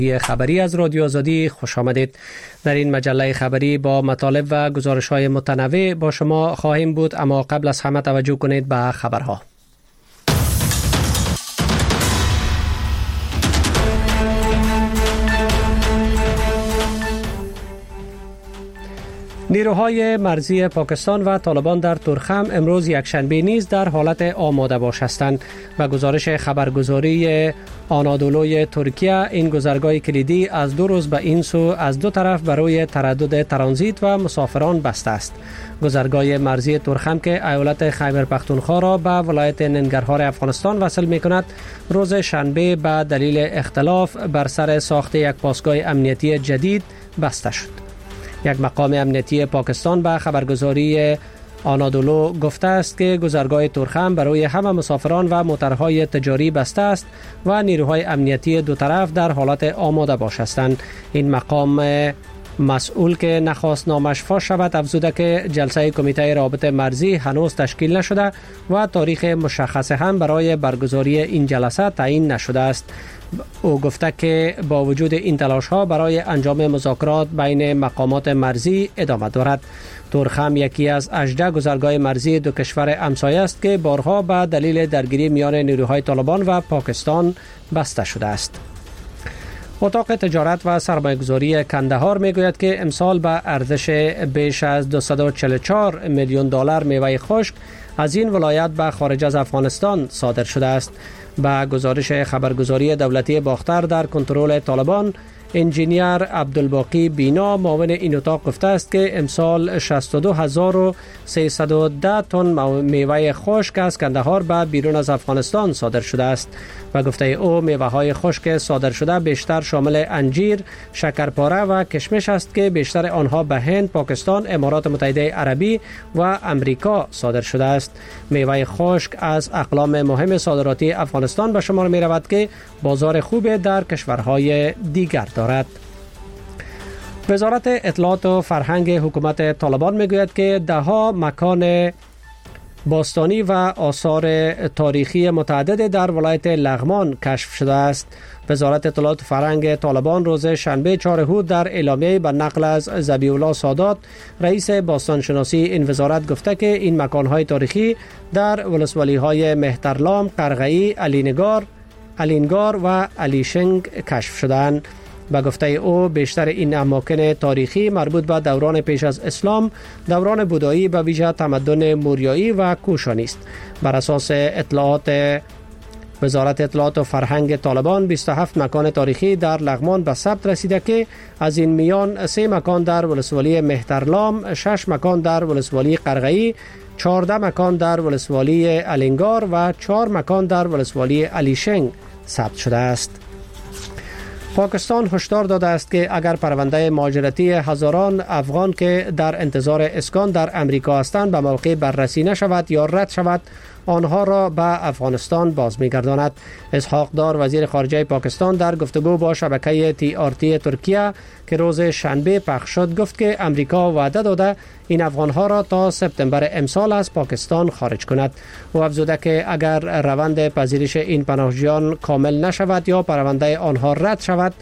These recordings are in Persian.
خبری از رادیو آزادی خوش آمدید. در این مجله خبری با مطالب و گزارش‌های متنوع با شما خواهیم بود، اما قبل از همه توجه کنید به خبرها. نیروهای مرزی پاکستان و طالبان در تورخم امروز یکشنبه نیز در حالت آماده باش هستند و گزارش خبرگزاری آنادولوی ترکیه این گذرگاه کلیدی از 2 روز به این سو از دو طرف برای تردد ترانزیت و مسافران بسته است. گذرگاه مرزی تورخم که ایالت خیبر پختونخوا را به ولایت ننگرهار افغانستان وصل می کند، روز شنبه به دلیل اختلاف بر سر ساخت یک پاسگاه امنیتی جدید بسته شد. یک مقام امنیتی پاکستان به خبرگزاری آنادولو گفته است که گذرگاه تورخم برای همه مسافران و موترهای تجاری بسته است و نیروهای امنیتی دو طرف در حالت آماده باش هستند. این مقام مسئول که نخواست نامش فاش شود افزوده که جلسه کمیته رابطه مرزی هنوز تشکیل نشده و تاریخ مشخص هم برای برگزاری این جلسه تعیین نشده است. او گفته که با وجود این تلاش ها برای انجام مذاکرات بین مقامات مرزی ادامه دارد. تورخم یکی از 18 گذرگاه مرزی دو کشور همسایه است که بارها به دلیل درگیری میان نیروهای طالبان و پاکستان بسته شده است. اتاق تجارت و سرمایه‌گذاری کندهار میگوید که امسال به ارزش بیش از 244 میلیون دلار میوه خشک از این ولایت به خارج از افغانستان صادر شده است. با گزارش خبرگزاری دولتی باختر در کنترل طالبان، انجینیر عبدالباقی بینا معاون این اتاق گفته است که امسال 62310 تن میوه خشک از کندهار به بیرون از افغانستان صادر شده است و گفته او میوه های خشک صادر شده بیشتر شامل انجیر، شکرپاره و کشمش است که بیشتر آنها به هند، پاکستان، امارات متحده عربی و امریکا صادر شده است. میوه خشک از اقلام مهم صادراتی افغانستان به شمار می رود که بازار خوب در کشورهای دیگر دارد. وزارت اطلاعات و فرهنگ حکومت طالبان میگوید که دهها مکان باستانی و آثار تاریخی متعدد در ولایت لغمان کشف شده است. وزارت اطلاعات و فرهنگ طالبان روز شنبه 4 هود در اعلامیه به نقل از ذبیح الله سادات رئیس باستانشناسی این وزارت گفته که این مکان‌های تاریخی در ولسوالی‌های مهترلام، قرغه‌ای، علینگار و علیشنگ کشف شدند. به گفته او بیشتر این اماکن تاریخی مربوط به دوران پیش از اسلام، دوران بودایی به ویژه تمدن موریایی و کوشانی است. بر اساس اطلاعات وزارت اطلاعات و فرهنگ طالبان 27 مکان تاریخی در لغمان به ثبت رسیده که از این میان 3 مکان در ولسوالی مهترلام، 6 مکان در ولسوالی قرغه‌ای، 14 مکان در ولسوالی علینگار و 4 مکان در ولسوالی علیشنگ ثبت شده است. پاکستان هشدار داده است که اگر پرونده مهاجرتی هزاران افغان که در انتظار اسکان در امریکا هستند به موقع بررسی نشود یا رد شود، آنها را به افغانستان باز می‌گرداند. اسحاق دار وزیر خارجه پاکستان در گفتگو با شبکه TRT ترکیه که روز شنبه پخش شد گفت که امریکا وعده داده این افغانها را تا سپتامبر امسال از پاکستان خارج کند. او افزوده که اگر روند پذیرش این پناهجویان کامل نشود یا پرونده آنها رد شود،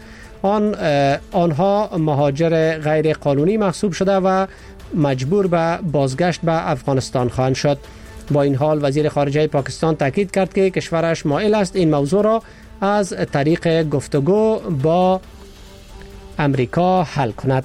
آنها مهاجر غیر قانونی محسوب شده و مجبور به بازگشت به افغانستان خواهند شد. با این حال وزیر خارجه پاکستان تاکید کرد که کشورش مایل است این موضوع را از طریق گفتگو با امریکا حل کند.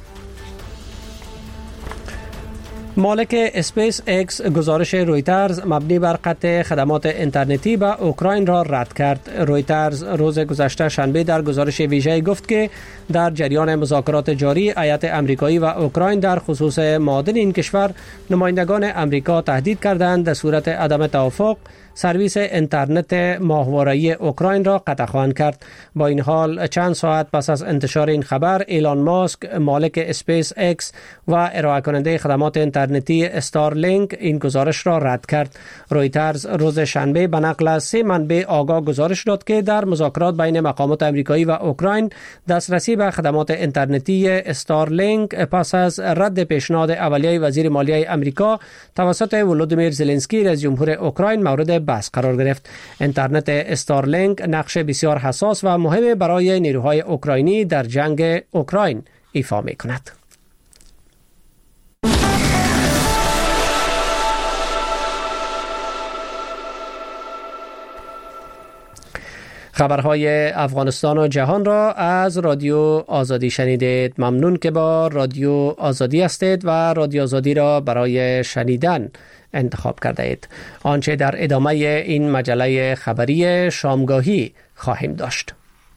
مالک اسپیس اکس گزارش رویترز مبنی بر قطع خدمات اینترنتی به اوکراین را رد کرد. رویترز روز گذشته شنبه در گزارش ویژه‌ای گفت که در جریان مذاکرات جاری هیئت آمریکایی و اوکراین در خصوص معادن این کشور، نمایندگان امریکا تهدید کردند در صورت عدم توافق سرویس اینترنت ماهواره‌ای اوکراین را قطع خواهند کرد. با این حال چند ساعت پس از انتشار این خبر، ایلان ماسک مالک اسپیس اکس و ارائه کننده خدمات اینترنتی استارلینک این گزارش را رد کرد. رویترز روز شنبه به نقل از 3 منبع آگاه گزارش داد که در مذاکرات بین مقامات آمریکایی و اوکراین دسترسی به خدمات اینترنتی استارلینک پس از رد پیشنهاد اولیه وزیر مالیه آمریکا توسط ولودیمیر زلنسکی رئیس جمهور اوکراین مورد بحث قرار گرفت. اینترنت استارلینک نقش بسیار حساس و مهم برای نیروهای اوکراینی در جنگ اوکراین ایفا می کند. خبرهای افغانستان و جهان را از رادیو آزادی شنیدید. ممنون که با رادیو آزادی هستید و رادیو آزادی را برای شنیدن انتخاب کرده اید. آنچه در ادامه این مجله خبری شامگاهی خواهیم داشت.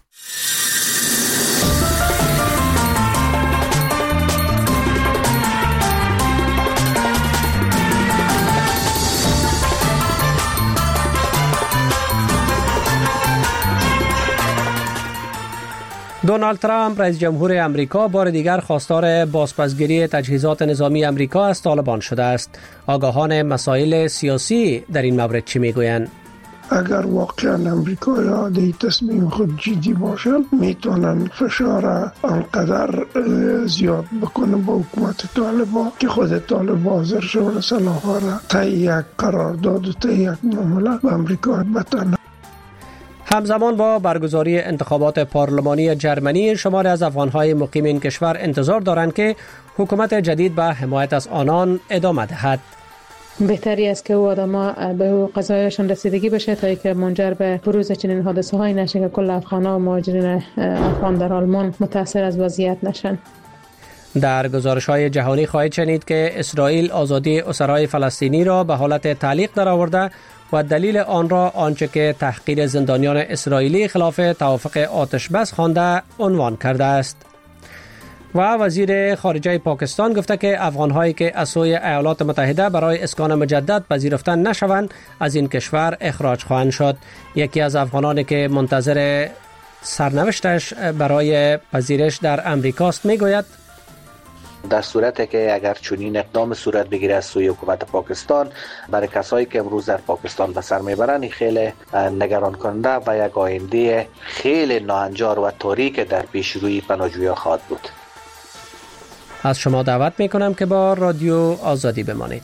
دونالد ترامپ رئیس جمهور امریکا بار دیگر خواستار بازپسگیری تجهیزات نظامی امریکا از طالبان شده است. آگاهان مسائل سیاسی در این مورد چی میگویند؟ اگر واقعا امریکا در تصمیم خود جدی باشند میتونن فشار انقدر زیاد بکنه با حکومت طالبان که خود طالبان حاضر شون سلاح‌ها را طی یک قرارداد و طی یک معامله به امریکا بتن. همزمان با برگزاری انتخابات پارلمانی جرمنی، شماری از افغان‌های مقیم این کشور انتظار دارند که حکومت جدید به حمایت از آنان ادامه دهد. بهتری است که آدم‌ها به قضایشان رسیدگی بشه تا اینکه منجر به بروز چنین حادثه‌هایی نشه که کل افغان‌ها و مهاجرین افغان در آلمان متاثر از وضعیت نشن. در گزارش‌های جهانی خواهید شنید که اسرائیل آزادی اسرای فلسطینی را به حالت تعلیق درآورده و دلیل آن را آنچه که تحقیر زندانیان اسرائیلی خلاف توافق آتش بس خوانده عنوان کرده است. و وزیر خارجه پاکستان گفته که افغان‌هایی که از سوی ایالات متحده برای اسکان مجدد پذیرفته نشوند از این کشور اخراج خواهند شد. یکی از افغانانی که منتظر سرنوشتش برای پذیرش در امریکاست میگوید در صورتی که اگر چنین اقدام صورت بگیره از سوی حکومت پاکستان، برای کسایی که امروز در پاکستان به سر میبرند خیلی نگران کننده و یک آینده خیلی ناهنجار و تاریک در پیش روی پناهجویان خواهد بود. از شما دعوت میکنم که با رادیو آزادی بمانید.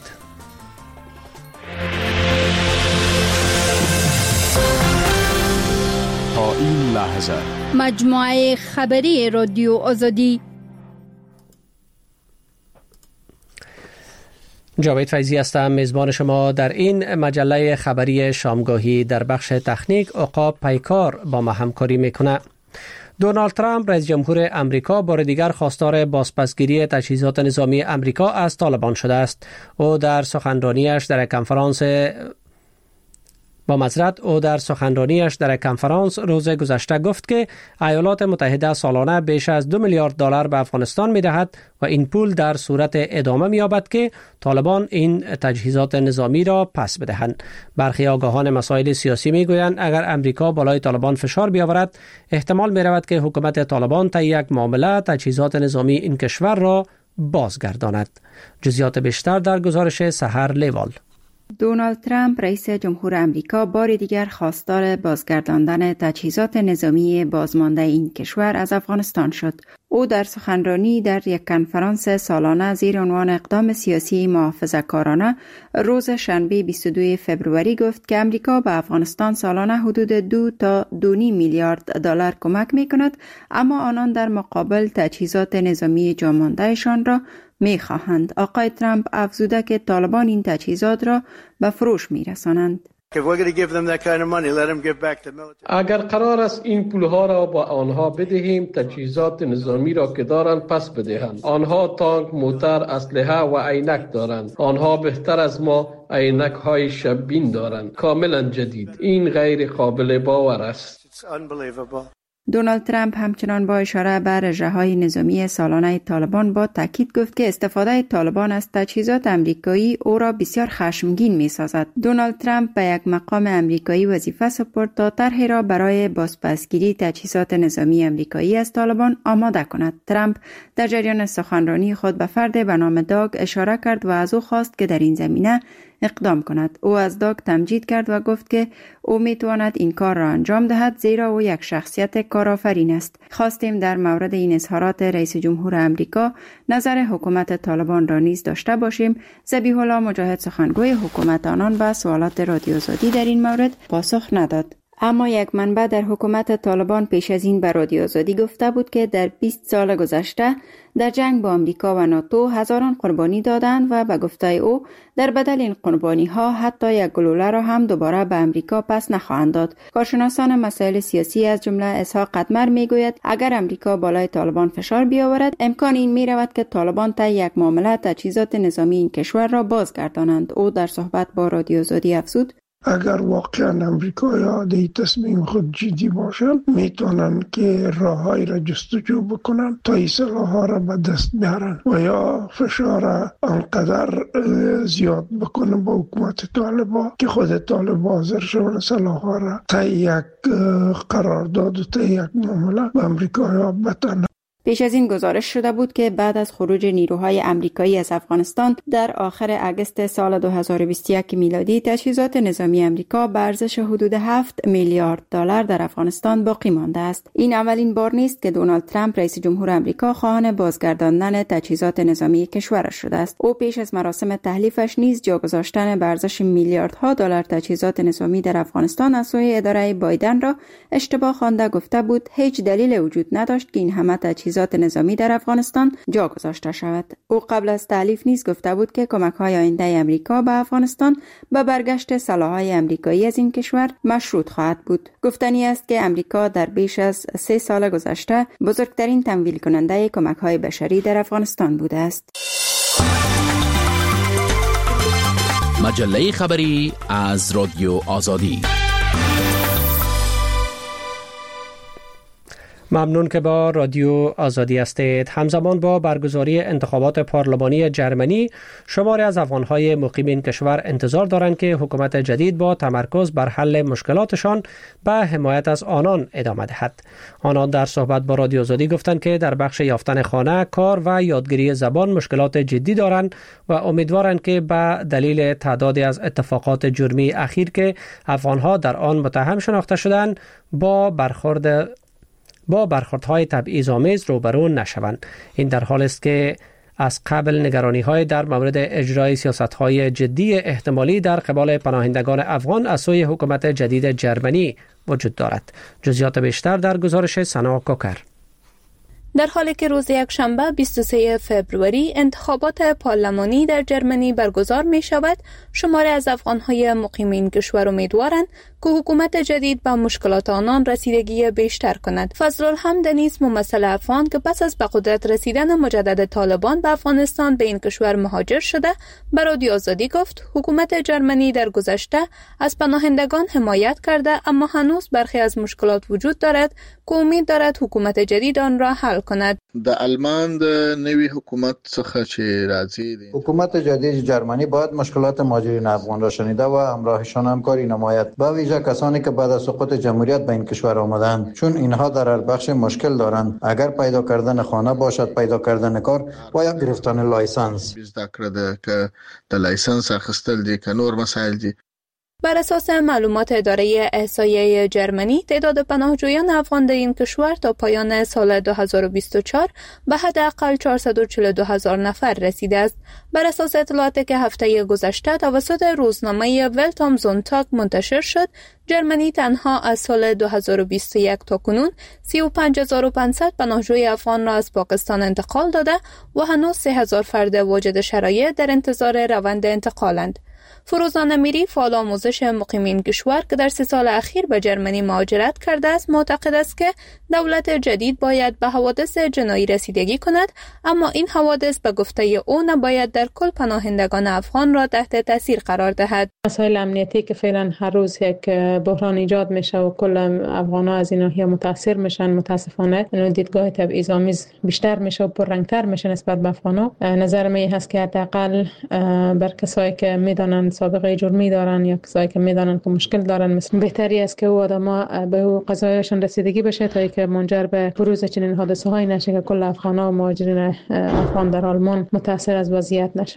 تا این لحظه مجموعه خبری رادیو آزادی. جاوید فیضی هستم، میزبان شما در این مجله خبری شامگاهی. در بخش تکنیک عقاب پیکار با ما همکاری میکنه. دونالد ترامپ رئیس جمهور امریکا بار دیگر خواستار بازپسگیری تجهیزات نظامی امریکا از طالبان شده است. او در سخنرانیش در کنفرانس روز گذشته گفت که ایالات متحده سالانه بیش از $2 میلیارد به افغانستان می‌دهد و این پول در صورت ادامه می‌یابد که طالبان این تجهیزات نظامی را پس بدهند. برخی آگاهان مسائل سیاسی می‌گویند اگر امریکا بالای طالبان فشار بیاورد، احتمال می‌رود که حکومت طالبان طی یک معامله تجهیزات نظامی این کشور را بازگرداند. جزئیات بیشتر در گزارش سحر لیوال. دونالد ترامپ رئیس جمهور امریکا بار دیگر خواستار بازگرداندن تجهیزات نظامی بازمانده این کشور از افغانستان شد. او در سخنرانی در یک کنفرانس سالانه زیر عنوان اقدام سیاسی محافظه‌کارانه روز شنبه 22 فوریه گفت که امریکا به افغانستان سالانه حدود 2 تا 2.5 میلیارد $. کمک می‌کند، اما آنان در مقابل تجهیزات نظامی جاماندهشان را می‌خواهند. آقای ترامپ افزوده که طالبان این تجهیزات را به فروش می‌رسانند. اگر قرار است این پولها را با آنها بدهیم، تجهیزات نظامی را که دارند پس بدهند. آنها تانک، موتر، اسلحه و عینک دارند. آنها بهتر از ما عینک های شب‌بین دارند، کاملا جدید. این غیر قابل باور است. دونالد ترامپ همچنان با اشاره به رژه‌های نظامی سالانه طالبان با تاکید گفت که استفاده طالبان از تجهیزات امریکایی او را بسیار خشمگین می‌سازد. دونالد ترامپ به یک مقام امریکایی وظیفه سپرد تا طرحی را برای بازپسگیری تجهیزات نظامی امریکایی از طالبان آماده کند. ترامپ در جریان سخنرانی خود به فرد به نام داگ اشاره کرد و از او خواست که در این زمینه اقدام کند. او از داگ تمجید کرد و گفت که او میتواند این کار را انجام دهد زیرا او یک شخصیت کارآفرین است. خواستیم در مورد این اظهارات رئیس جمهور امریکا نظر حکومت طالبان را نیز داشته باشیم. ذبیح الله مجاهد سخنگوی حکومت آنان به سوالات رادیو آزادی در این مورد پاسخ نداد. اما یک منبع در حکومت طالبان پیش از این به رادیو آزادی گفته بود که در 20 سال گذشته در جنگ با آمریکا و ناتو هزاران قربانی دادند و به گفته او در بدل این قربانی ها حتی یک گلوله را هم دوباره به آمریکا پس نخواهند داد. کارشناسان مسائل سیاسی از جمله اسحاق قدمر میگوید اگر آمریکا بالای طالبان فشار بیاورد امکان این میرود که طالبان طی یک معامله تجهیزات نظامی این کشور را بازگردانند. او در صحبت با رادیو آزادی افزود اگر واقعا امریکایی‌ها در تصمیم خود جدی باشند میتونن که راههایی را جستجو بکنن تا این سلاح‌ها را به دست بیارن و یا فشار انقدر زیاد بکنن با حکومت طالبان که خود طالبان حاضر شون سلاح‌ها را تا یک قرارداد و تا یک معامله به امریکایی‌ها بتن. پیش از این گزارش شده بود که بعد از خروج نیروهای آمریکایی از افغانستان در آخر اگست سال 2021 میلادی تجهیزات نظامی آمریکا به ارزش حدود 7 میلیارد دلار در افغانستان باقی مانده است. این اولین بار نیست که دونالد ترامپ رئیس جمهور آمریکا خواهان بازگرداندن تجهیزات نظامی کشورش شده است. او پیش از مراسم تحلیفش نیز جا گذاشتن به ارزش میلیاردها دلار تجهیزات نظامی در افغانستان از سوی اداره بایدن را اشتباه خوانده گفته بود هیچ دلیل وجود نداشت که این همه تجهیزات نظامی در افغانستان جا گذاشته شود. او قبل از تحلیف نیز گفته بود که کمک‌های آینده آمریکا به افغانستان به برگشت سلاح‌های آمریکایی از این کشور مشروط خواهد بود. گفتنی است که آمریکا در بیش از 3 سال گذشته بزرگترین تمویل کننده کمک‌های بشری در افغانستان بوده است. مجله خبری از رادیو آزادی. ممنون که با رادیو آزادی هستید. همزمان با برگزاری انتخابات پارلمانی جرمنی شماری از افغان‌های مقیم این کشور انتظار دارند که حکومت جدید با تمرکز بر حل مشکلاتشان به حمایت از آنان ادامه دهد. آنان در صحبت با رادیو آزادی گفتند که در بخش یافتن خانه، کار و یادگیری زبان مشکلات جدی دارند و امیدوارند که به دلیل تعدادی از اتفاقات جرمی اخیر که افغان‌ها در آن متهم شناخته شدند با برخوردهای تبعیض‌آمیز روبرو نشوند. این در حالی است که از قبل نگرانی‌های در مورد اجرای سیاست‌های جدی احتمالی در قبال پناهندگان افغان از سوی حکومت جدید جرمنی وجود دارد. جزئیات بیشتر در گزارش سنا کوکر. در حالی که روز یکشنبه 23 فوریه انتخابات پارلمانی در جرمنی برگزار می شود، شماری از افغان‌های مقیم این کشور امیدوارند که حکومت جدید به مشکلات آنان رسیدگی بیشتر کند. فضلالحمد نیز ممثل افغان که پس از به قدرت رسیدن مجدد طالبان به افغانستان به این کشور مهاجر شده، به رادیو آزادی گفت حکومت جرمنی در گذشته از پناهندگان حمایت کرده، اما هنوز برخی از مشکلات وجود دارد که امید دارد حکومت جدید آن را حل کند. د آلمان د نوی حکومت څخه چې راځي حکومت جدید جرمنی باید مشکلات مهاجرین افغان را شنیده و همراهشان همکاری نماید، به ویژه کسانی که بعد از سقوط جمهوریت به این کشور آمدند، چون اینها در هر بخش مشکل دارند، اگر پیدا کردن خانه باشد، پیدا کردن کار و یا گرفتن لایسنس. د لایسنس اخیستل دي که نور مسائل دي. بر اساس معلومات اداره احصایه جرمنی، تعداد پناهجویان افغان در این کشور تا پایان سال 2024 به حداقل 442,000 نفر رسیده است. بر اساس اطلاعاتی که هفته گذشته توسط روزنامه ولت ام زونتاگ منتشر شد، جرمنی تنها از سال 2021 تا کنون 35,500 پناهجوی افغان را از پاکستان انتقال داده و هنوز 3,000 فرد واجد شرایط در انتظار روند انتقالند. فروزان امیری، فعال آموزش مقیمین کشور که در 3 سال اخیر به جرمنی مهاجرت کرده است، معتقد است که دولت جدید باید به حوادث جنایی رسیدگی کند، اما این حوادث به گفته او نباید در کل پناهندگان افغان را تحت تاثیر قرار دهد. مسائل امنیتی که فعلا هر روز یک بحران ایجاد میشه و کل افغان‌ها از این ناحیه متاثر میشن، متاسفانه دیدگاه تبعیض‌آمیز بیشتر میشه و پررنگتر میشه نسبت به افغان‌ها. نظر من هست که حداقل بر کسایی که میدانن سابقه جرمی دارن یا کسایی که میدانن که مشکل دارن، مثل بهتری است که او آدما به قضایاشون رسیدگی بشه تا اینکه منجر به بروز چنین حادثه‌هایی نشه که کل افغان‌ها و مهاجرین افغان در آلمان متاثر از وضعیت نشن.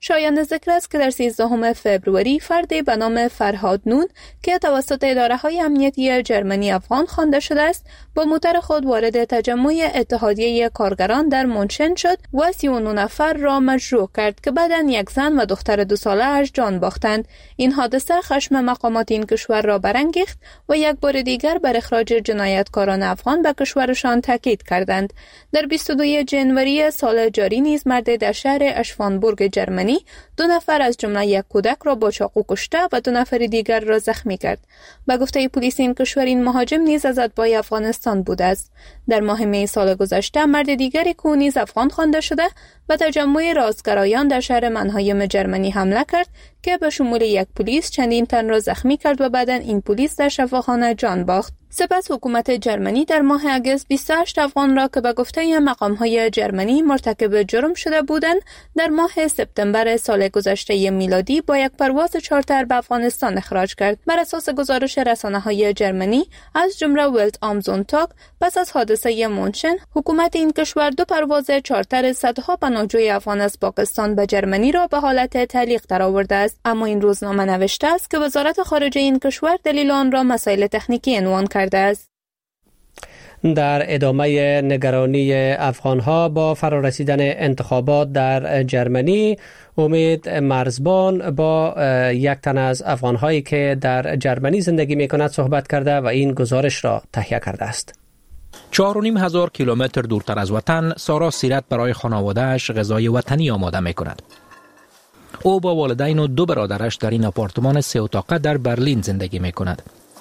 شایان ذکر است که در 13 فوریه فردی به نام فرهاد نون که توسط اداره‌های امنیتی جرمنی افغان خوانده شده است با موتر خود وارد تجمع اتحادیه کارگران در مونشن شد و 39 نفر را مجروح کرد که بعداً یک زن و دختر 2 ساله‌اش جان باختند. این حادثه خشم مقامات این کشور را برانگیخت و یک بار دیگر بر اخراج جنایتکاران افغان به کشورشان تاکید کردند. در 22 ژانویه سال جاری نیز مرد در شهر اشوانبورگ جرمنی 2 نفر از جمله یک کودک را با چاقو کشته و 2 نفر دیگر را زخمی کرد. به گفته پلیس این کشور این مهاجم نیز از اتباع افغانستان بوده است. در ماه می سال گذشته مرد دیگری که نیز افغان خوانده شده به تجمع راستگرایان در شهر منهایم جرمنی حمله کرد که به شمول یک پلیس چندین تن را زخمی کرد و بعداً این پلیس در شفاخانه جان باخت. سپس حکومت جرمنی در ماه اگست 28 افغان را که به گفته مقام‌های جرمنی مرتکب جرم شده بودند در ماه سپتامبر سال گذشته میلادی با یک پرواز چارتر به افغانستان اخراج کرد. بر اساس گزارش رسانه‌های جرمنی از جمله ولت ام زونتاگ پس از حادثه مونشن حکومت این کشور 2 پرواز چارتر صدها پناهجوی افغان از پاکستان به جرمنی را به حالت تعلیق درآورده است. اما این روزنامه نوشته است که وزارت خارجه این کشور دلیل آن را مسائل تکنیکی عنوان کرده است. در ادامه نگرانی افغانها با فرارسیدن انتخابات در جرمنی، امید مرزبان با یک تن از افغانهایی که در جرمنی زندگی می کند صحبت کرده و این گزارش را تهیه کرده است. 4,500 کیلومتر دورتر از وطن، سارا سیرت برای خانواده‌اش غذای وطنی آماده می کند. او با والدین و 2 برادرش در این آپارتمان 3 اتاقه در برلین زندگی می کند.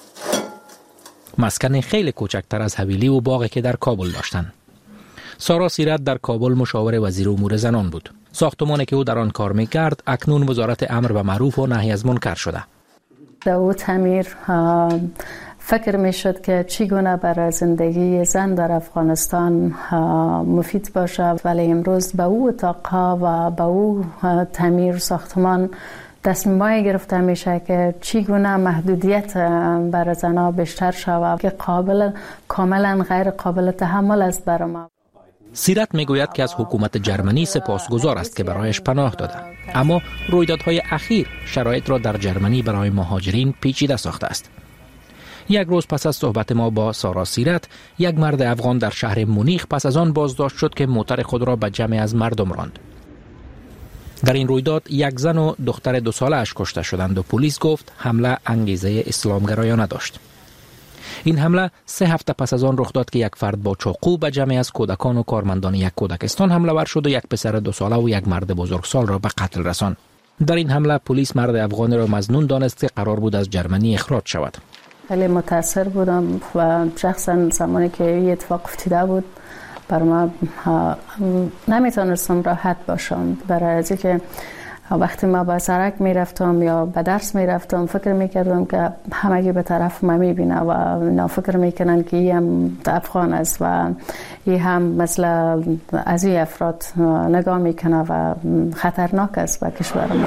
مسکن خیلی کوچکتر از حویلی و باغی که در کابل داشتند. سارا سیرت در کابل مشاور وزیر امور زنان بود. ساختمانی که او در آن کار می‌کرد اکنون وزارت امر به معروف و نهی از منکر شده. در او تعمیر فکر میشد که چگونه برای زندگی زن در افغانستان مفید باشه، ولی امروز به او اتاقها و به او تعمیر ساختمان تصمیمایی گرفته میشه که چگونه محدودیت برای زنها بیشتر شود که کاملا غیر قابل تحمل است برای ما. سیرت میگوید که از حکومت جرمنی سپاسگزار است که برایش پناه داده، اما رویدادهای اخیر شرایط را در جرمنی برای مهاجرین پیچیده ساخته است. یک روز پس از صحبت ما با سارا سیرت، یک مرد افغان در شهر مونیخ پس از آن بازداشت شد که موتر خود را به جمع از مردم راند. در این رویداد یک زن و دختر 2 ساله‌اش کشته شدند و پلیس گفت حمله انگیزه اسلامگرایانه داشت. این حمله 3 هفته پس از آن رخ داد که یک فرد با چاقو به جمعی از کودکان و کارمندان یک کودکستان حمله ور شد و یک پسر 2 ساله و یک مرد بزرگسال را به قتل رساند. در این حمله پلیس مرد افغانی را مظنون دانست که قرار بود از جرمنی اخراج شود. خیلی متاثر بودم و شخصا زمانی که این اتفاق افتاده بود برای ما نمیتونستم راحت باشم، برای از اینکه وقتی ما به سرک میرفتم یا به درس میرفتم فکر میکردم که همگی به طرف ما میبینه و اینا فکر میکنن که این هم افغان است و این هم مثل از این افراد نگاه میکنه و خطرناک است به کشور ما.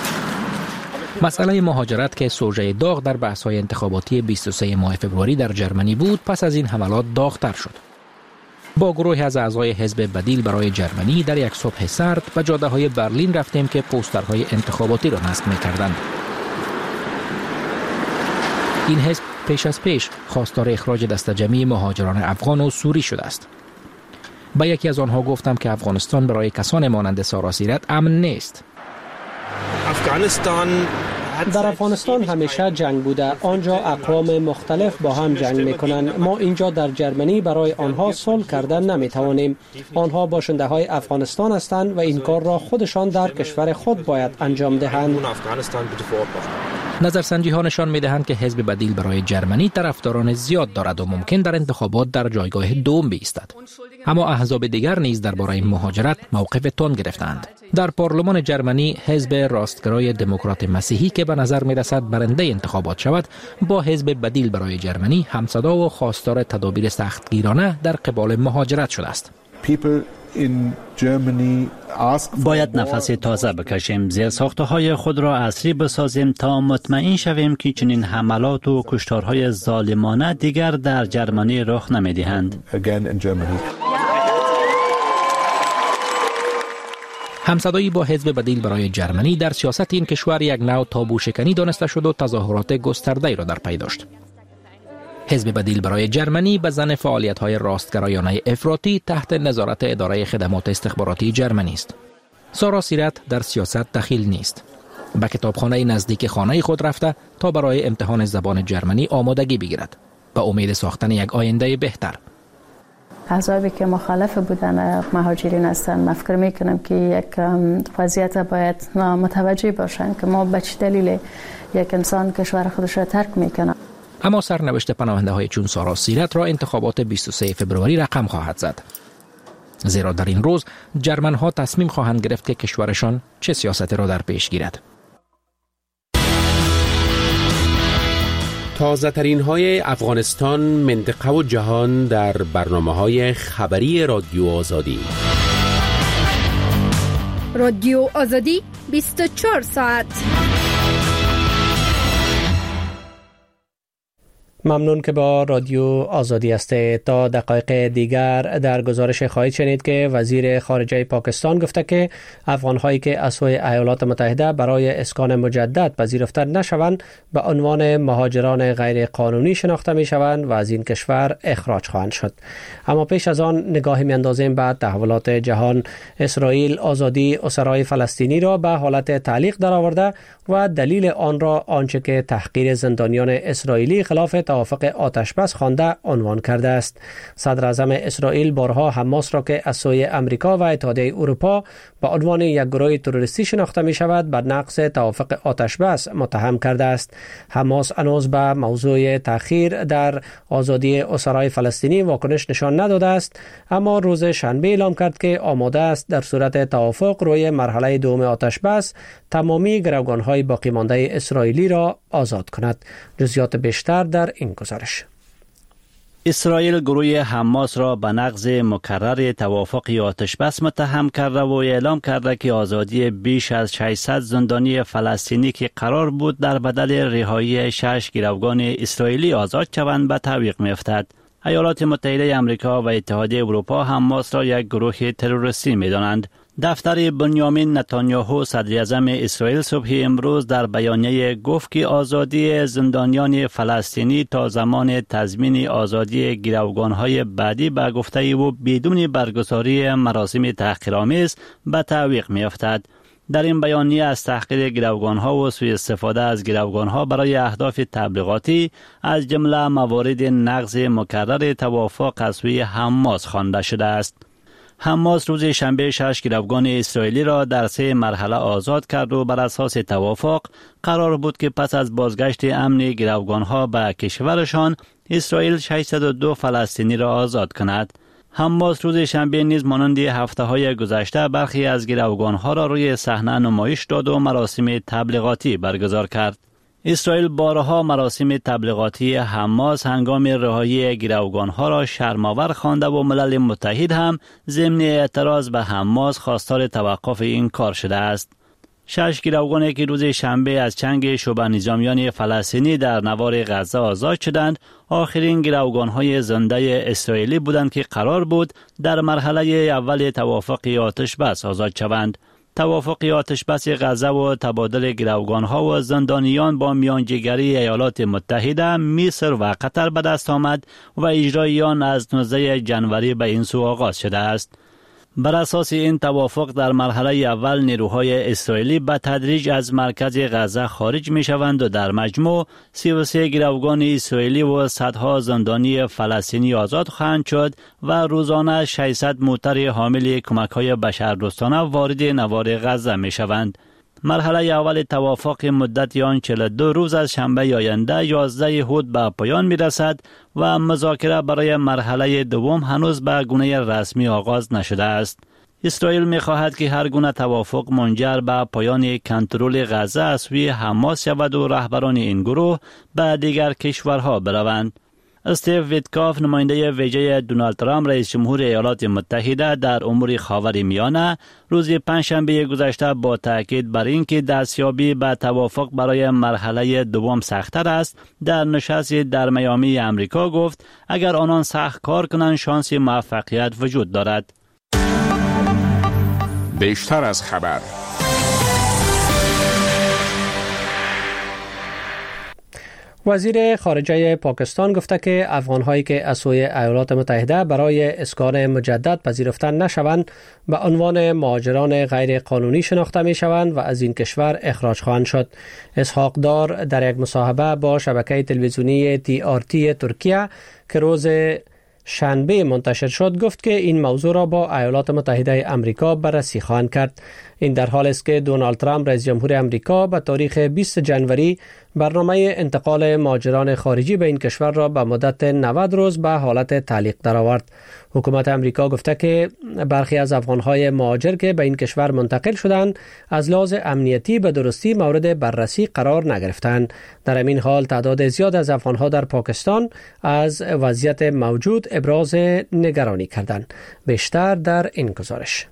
مسئله مهاجرت که سوژه داغ در بحث‌های انتخاباتی 23 ماه فوریه در جرمنی بود، پس از این حملات داغ‌تر شد. با گروهی از اعضای حزب بدیل برای جرمنی در یک صبح سرد به جاده‌های برلین رفتیم که پوسترهای انتخاباتی را نصب می‌کردند. این حزب پیش از پیش خواستار اخراج دسته جمعی مهاجران افغان و سوری شده است. با یکی از آنها گفتم که افغانستان برای کسان مانند سارا سیرت امن نیست. در افغانستان همیشه جنگ بوده. آنجا اقوام مختلف با هم جنگ میکنند. ما اینجا در جرمنی برای آنها صلح کردن نمیتوانیم. آنها باشنده های افغانستان هستند و این کار را خودشان در کشور خود باید انجام دهند. نظرسنجی ها نشان میدهند که حزب بدیل برای جرمنی طرفداران زیاد دارد و ممکن در انتخابات در جایگاه دوم بایستد. اما احزاب دیگر نیز درباره مهاجرت موقف تند گرفتند. در پارلمان جرمنی حزب راستگرای دموکرات مسیحی که به نظر میرسد برنده انتخابات شود، با حزب بدیل برای جرمنی همصدا و خواستار تدابیر سختگیرانه در قبال مهاجرت شده است. باید نفس تازه بکشیم، زیرساختهای خود را عصری بسازیم تا مطمئن شویم که چنین حملات و کشتارهای ظالمانه دیگر در جرمنی رخ نمیدهند. همصدایی با حزب بدیل برای جرمنی در سیاست این کشور یک نوع تابو شکنی دانسته شد و تظاهرات گسترده‌ای را در پی داشت. حزب بدیل برای جرمنی به ضمن فعالیت‌های راستگرایانه افراطی تحت نظارت اداره خدمات استخباراتی جرمنی است. سارا سیرت در سیاست دخیل نیست. به کتابخانه نزدیک خانه خود رفته تا برای امتحان زبان جرمنی آمادگی بگیرد به امید ساختن یک آینده بهتر. احزابی که مخالف بودن مهاجرین هستند، من فکر میکنم که یک وضعیت باید متوجه باشند که ما به چه دلیل یک انسان کشور خودش را ترک میکنه. اما سرنوشت پناهنده های چون سارا سیرت را انتخابات 23 فبروری رقم خواهد زد. زیرا در این روز جرمن ها تصمیم خواهند گرفت که کشورشان چه سیاستی را در پیش گیرد. تازه ترین های افغانستان، منطقه و جهان در برنامه های خبری رادیو آزادی. رادیو آزادی 24 ساعت. ممنون که با رادیو آزادی هستید. تا دقایق دیگر در گزارش خواهید شنید که وزیر خارجه پاکستان گفته که افغان‌هایی که از سوی ایالات متحده برای اسکان مجدد پذیرفته نشوند به عنوان مهاجران غیر قانونی شناخته می‌شوند و از این کشور اخراج خواهند شد. اما پیش از آن نگاهی می‌اندازیم به تحولات جهان. اسرائیل آزادی اسرای فلسطینی را به حالت تعلیق درآورده و دلیل آن را آنچه که تحقیر زندانیان اسرائیلی خلاف توافق آتشبس خوانده عنوان کرده است. صدر اعظم اسرائیل بارها حماس را که از سوی امریکا و اتحادیه اروپا به عنوان یک گروه تروریستی شناخته می شود بر نقض توافق آتشبس متهم کرده است. حماس هنوز به موضوع تأخیر در آزادی اسرای فلسطینی واکنش نشان نداده است، اما روز شنبه اعلام کرد که آماده است در صورت توافق روی مرحله دوم آتشبس تمامی گروگان‌های باقی مانده اسرائیلی را آزاد کند. جزئیات بیشتر در این گزارش. اسرائیل گروه حماس را به نقض مکرر توافق آتشبس متهم کرده و اعلام کرده که آزادی بیش از 600 زندانی فلسطینی که قرار بود در بدل رهایی 6 گروگان اسرائیلی آزاد شوند به تعویق می‌افتد. ایالات متحده آمریکا و اتحادیه اروپا حماس را یک گروه تروریستی می‌دانند. دفتر بنیامین نتانیاهو صدر اعظم اسرائیل صبح امروز در بیانیه گفت که آزادی زندانیان فلسطینی تا زمان تضمین آزادی گروگان‌های بعدی به گفته او بدون برگزاری مراسم تحقیرآمیز به تعویق می‌افتد. در این بیانیه از تحقیر گروگان‌ها و سوء استفاده از گروگان‌ها برای اهداف تبلیغاتی از جمله موارد نقض مکرر توافق از سوی حماس خوانده شده است. حماس روز شنبه 6 گروگان اسرائیلی را در 3 مرحله آزاد کرد و بر اساس توافق قرار بود که پس از بازگشت امن گروگان‌ها به کشورشان اسرائیل 602 فلسطینی را آزاد کند. حماس روز شنبه نیز مانند هفته‌های گذشته برخی از گروگان‌ها را روی صحنه نمایش داد و مراسم تبلیغاتی برگزار کرد. اسرائیل بارها مراسم تبلیغاتی حماس هنگام رهایی گروگان‌ها را شرم‌آور خوانده و ملل متحد هم ضمن اعتراض به حماس خواستار توقف این کار شده است. 6 گروگانی که روز شنبه از چنگ شبه نظامیان فلسطینی در نوار غزه آزاد شدند، آخرین گروگان‌های زنده اسرائیلی بودند که قرار بود در مرحله اول توافق آتشبس آزاد شوند. توافق آتشبس غزه و تبادل گروگان‌ها و زندانیان با میانجیگری ایالات متحده، مصر و قطر به دست آمد و اجرای آن از 19 جنوری به این سو آغاز شده است. بر اساس این توافق در مرحله اول نیروهای اسرائیلی به تدریج از مرکز غزه خارج می شوند و در مجموع 33 گروگان اسرائیلی و صدها زندانی فلسطینی آزاد خواهند شد و روزانه 600 موتر حامل کمک‌های بشردوستانه وارد نوار غزه می شوند. مرحله اول توافق مدت آن 42 روز از شنبه آینده 11 اود به پایان می رسد و مذاکره برای مرحله دوم هنوز به گونه رسمی آغاز نشده است. اسرائیل می خواهد که هر گونه توافق منجر به پایان کنترل غزه از سوی حماس شود و رهبران این گروه به دیگر کشورها بروند. استیو ویتکاف نماینده ویژه دونالد ترامپ رئیس جمهور ایالات متحده در امور خاورمیانه روز پنجشنبه گذشته با تاکید بر اینکه دستیابی به توافق برای مرحله دوم سخت‌تر است در نشستی در میامی آمریکا گفت اگر آنان سخت کار کنند شانس موفقیت وجود دارد. بیشتر از خبر. وزیر خارجه پاکستان گفته که افغان‌هایی که از سوی ایالات متحده برای اسکان مجدد پذیرفته نشوند به عنوان مهاجران غیر قانونی شناخته می‌شوند و از این کشور اخراج خواهند شد. اسحاق دار در یک مصاحبه با شبکه تلویزیونی TRT ترکیه که روز شنبه منتشر شد گفت که این موضوع را با ایالات متحده آمریکا بررسی خواهند کرد. این در حالی است که دونالد ترامپ رئیس جمهور آمریکا به تاریخ 20 جنوری برنامه انتقال مهاجران خارجی به این کشور را به مدت 90 روز به حالت تعلیق درآورد. حکومت آمریکا گفته که برخی از افغان‌های مهاجر که به این کشور منتقل شدند از لحاظ امنیتی به درستی مورد بررسی قرار نگرفتند. در همین حال تعداد زیاد از افغان‌ها در پاکستان از وضعیت موجود ابراز نگرانی کردند. بیشتر در این گزارش.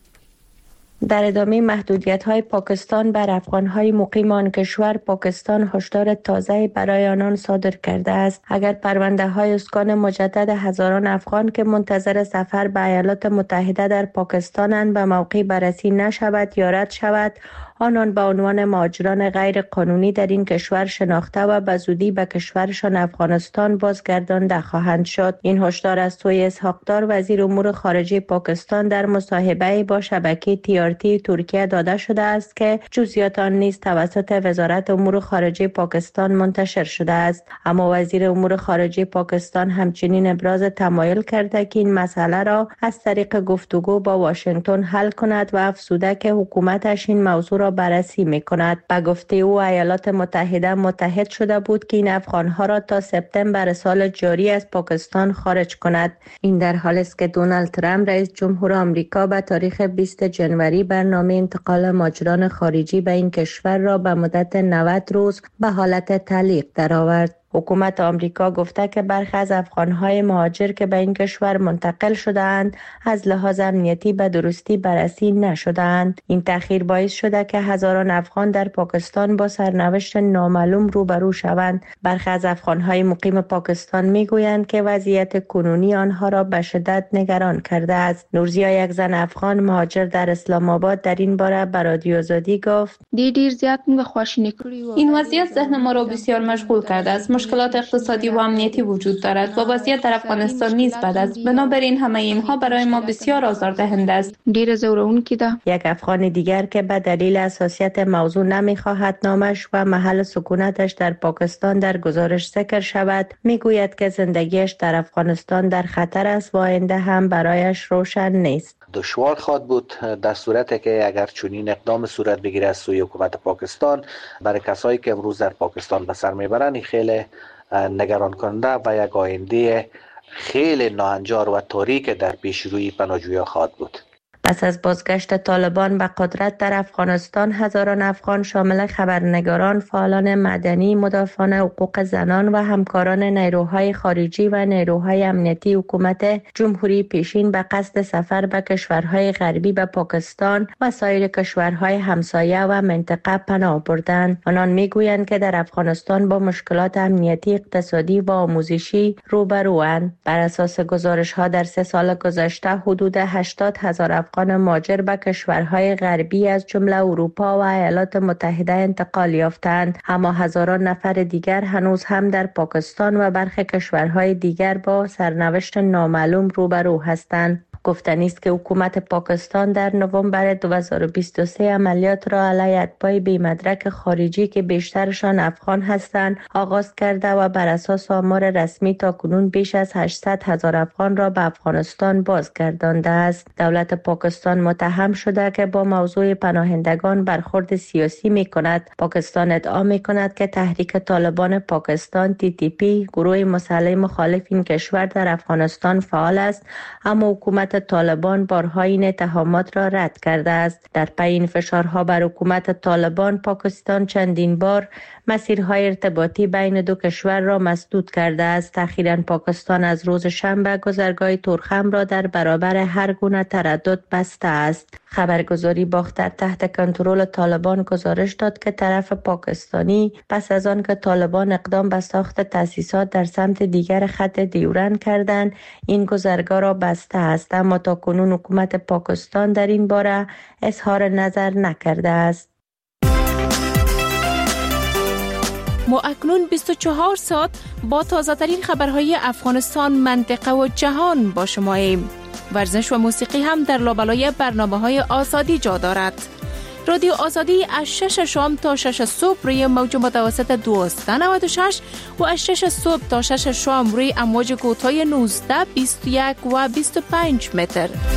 در ادامه محدودیت‌های پاکستان بر افغان‌های مقیم آن کشور، پاکستان هشدار تازه برای آنان صادر کرده است. اگر پرونده‌های اسکان مجدد هزاران افغان که منتظر سفر به ایالات متحده در پاکستانند به موقع بررسی نشود یا رد شود، آنان به عنوان مهاجران غیر قانونی در این کشور شناخته و به زودی به کشورشان افغانستان بازگردانده خواهند شد. این هشدار از سوی اسحاق دار وزیر امور خارجه پاکستان در مصاحبه با شبکه TRT ترکیه داده شده است که جزئیات آن نیز توسط وزارت امور خارجه پاکستان منتشر شده است. اما وزیر امور خارجه پاکستان همچنین ابراز تمایل کرده که این مسئله را از طریق گفتگو با واشنگتن حل کند و افزوده که حکومتش این موضوع را بررسی می‌کند. به گفته او ایالات متحده متحد شده بود که این افغان‌ها را تا سپتامبر سال جاری از پاکستان خارج کند. این در حالی است که دونالد ترامپ رئیس جمهور آمریکا به تاریخ 20 جنوری برنامه انتقال مهاجران خارجی به این کشور را به مدت 90 روز به حالت تعلیق درآورد. حکومت آمریکا گفته که برخی از افغان‌های مهاجر که به این کشور منتقل شده‌اند از لحاظ امنیتی به درستی بررسی نشده‌اند. این تأخیر باعث شده که هزاران افغان در پاکستان با سرنوشت نامعلوم روبرو شوند. برخی از افغان‌های مقیم پاکستان می‌گویند که وضعیت کنونی آنها را به شدت نگران کرده است. نورزیا، یک زن افغان مهاجر در اسلام آباد، در این باره به رادیو آزادی گفت: دیر زیات موږ خواشینی کړی. این وضعیت ذهن ما را بسیار مشغول کرده است. مشکلات اقتصادی و امنیتی وجود دارد و وضعیت در افغانستان نیز بد است. بنابراین همه اینها برای ما بسیار آزاردهنده است. ډیر زورونکی ده. یک افغان دیگر که به دلیل حساسیت موضوع نمیخواهد نامش و محل سکونتش در پاکستان در گزارش ذکر شود، میگوید که زندگیش در افغانستان در خطر است و آینده هم برایش روشن نیست. دشوار خواهد بود در صورتی که اگر چنین اقدام صورت بگیره از سوی حکومت پاکستان. برای کسایی که امروز در پاکستان به سر میبرند خیلی نگران کننده و یک آینده خیلی ناهنجار و تاریک در پیش روی پناهجویان خواهد بود. پس از بازگشت طالبان به قدرت در افغانستان، هزاران افغان شامل خبرنگاران، فعالان مدنی، مدافعان حقوق زنان و همکاران نیروهای خارجی و نیروهای امنیتی حکومت جمهوری پیشین به قصد سفر به کشورهای غربی به پاکستان و سایر کشورهای همسایه و منطقه پناه بردند. آنان میگویند که در افغانستان با مشکلات امنیتی، اقتصادی و آموزشی روبروند. بر اساس گزارش‌ها در 3 سال گذشته حدود 80,000 افغان مهاجر به کشورهای غربی از جمله اروپا و ایالات متحده انتقال یافتند، اما هزاران نفر دیگر هنوز هم در پاکستان و برخی کشورهای دیگر با سرنوشت نامعلوم روبرو هستند. گفتنی است که حکومت پاکستان در نوامبر 2023 عملیات را علیه اتباع بی مدرک خارجی که بیشترشان افغان هستند آغاز کرده و بر اساس آمار رسمی تاکنون بیش از 800,000 افغان را به افغانستان بازگردانده است. دولت پاکستان متهم شده که با موضوع پناهندگان برخورد سیاسی می کند. پاکستان ادعا می کند که تحریک طالبان پاکستان TTP، گروه مسلح مخالف این کشور، در افغانستان فعال است، اما حکومت طالبان بارها این اتهامات را رد کرده است. در پی این فشارها بر حکومت طالبان، پاکستان چندین بار مسیرهای ارتباطی بین دو کشور را مسدود کرده است. اخیراً پاکستان از روز شنبه گذرگاه تورخم را در برابر هر گونه تردد بسته است. خبرگزاری باختر تحت کنترل طالبان گزارش داد که طرف پاکستانی پس از آن که طالبان اقدام به ساخت تأسیسات در سمت دیگر خط دیورند کردند، این گذرگاه را بسته است. اما تاکنون حکومت پاکستان در این باره اظهار نظر نکرده است. ما اکنون 24 ساعت با تازه ترین خبرهای افغانستان، منطقه و جهان با شماییم. ورزش و موسیقی هم در لابلای برنامه‌های آزادی جا دارد. رادیو آزادی از 6 شام تا 6 صبح روی موج متوسط 1296 و از 6 صبح تا 6 شام روی امواج کوتاه 19، 21 و 25 متر.